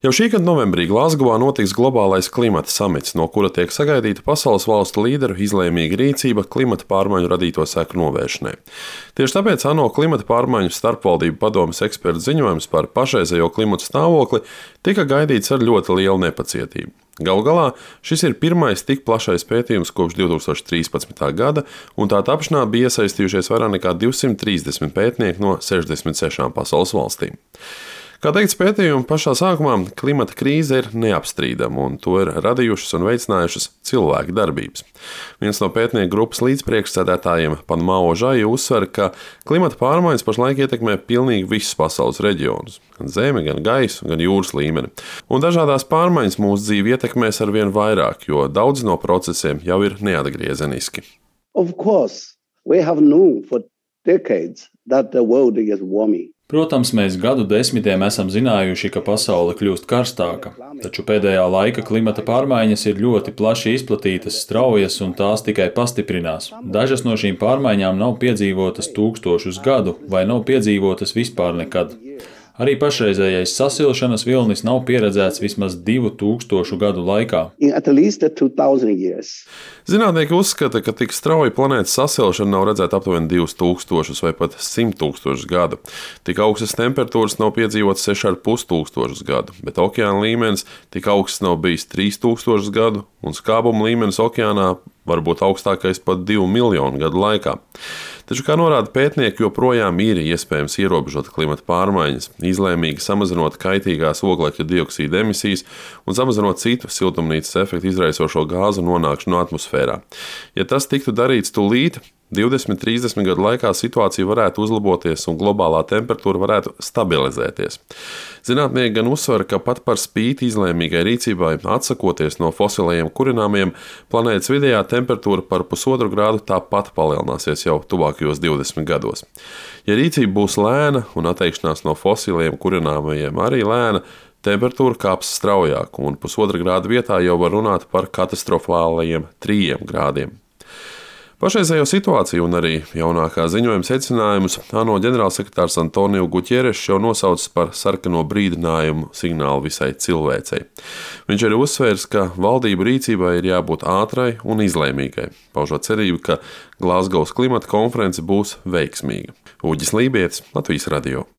Jau šī gada novembrī Glazgovā notiks globālais klimata samits, no kura tiek sagaidīta pasaules valstu līderu izlēmīga rīcība klimata pārmaiņu radīto seku novēršanai. Tieši tāpēc ANO klimata pārmaiņu starpvaldību padomes ekspertu ziņojums par pašreizējo klimata stāvokli tika gaidīts ar ļoti lielu nepacietību. Galu galā šis ir pirmais tik plašais pētījums kopš 2013. gada, un tā tapšanā bija iesaistījušies vairāk nekā 230 pētnieki no 66 pasaules valstīm. Kā teikts pētījuma pašā sākumā, klimata krīze ir neapstrīdama, un to ir radījušas un veicinājušas cilvēku darbības. Viens no pētnieku grupas līdzpriekšsēdētājiem, Panmao Žai, uzsver, ka klimata pārmaiņas pašlaik ietekmē pilnīgi visus pasaules reģionus – gan zemi, gan gaisu, gan jūras līmeni. Un dažādās pārmaiņas mūsu dzīvi ietekmēs arvien vairāk, jo daudz no procesiem jau ir neatgriezeniski. Of course, we have known for decades that the world is warming. Protams, mēs gadu desmitiem esam zinājuši, ka pasaule kļūst karstāka, taču pēdējā laika klimata pārmaiņas ir ļoti plaši izplatītas, straujas un tās tikai pastiprinās. Dažas no šīm pārmaiņām nav piedzīvotas tūkstošus gadu vai nav piedzīvotas vispār nekad. Arī pašreizējais sasilšanas vilnis nav pieredzēts vismaz 2000 gadu laikā. Zinātnieki uzskata, ka tik strauja planētas sasilšana nav redzēta aptuveni 2000 vai pat 100 000 gadu. Tik augstas temperatūras nav piedzīvotas 6500 gadu, bet okeāna līmenis tik augsts nav bijis 3000 gadu, un skābuma līmenis okeānā var būt augstākais pat 2 miljonu gadu laikā. Taču, kā norāda pētnieki, joprojām ir iespējams ierobežot klimata pārmaiņas, izlēmīgi samazinot kaitīgās oglekļa dioksīda emisijas un samazinot citu siltumnīcas efektu izraisošo gāzu nonākšanu atmosfērā. Ja tas tiktu darīts tūlīt, 20–30 gadu laikā situācija varētu uzlaboties un globālā temperatūra varētu stabilizēties. Zinātnieki gan uzsver, ka pat par spīti izlēmīgai rīcībai, atsakoties no fosilajiem kurināmiem, planētas vidējā temperatūra par 1,5 grādu tāpat palielināsies jau tuvākajos 20 gados. Ja rīcība būs lēna un atteikšanās no fosilajiem kurināmajiem arī lēna, temperatūra kāps straujāk, un 1,5 grādu vietā jau var runāt par katastrofālajiem 3 grādiem. Pašreizējo situāciju un arī jaunākā ziņojuma secinājumus ANO ģenerālsekretārs Antonio Guterres jau nosaucis par sarkano brīdinājumu signālu visai cilvēcei. Viņš arī uzsvērs, ka valdību rīcībai ir jābūt ātrai un izlēmīgai, paužot cerību, ka Glazgovas klimata konference būs veiksmīga. Uģis Lībietis, Latvijas radio.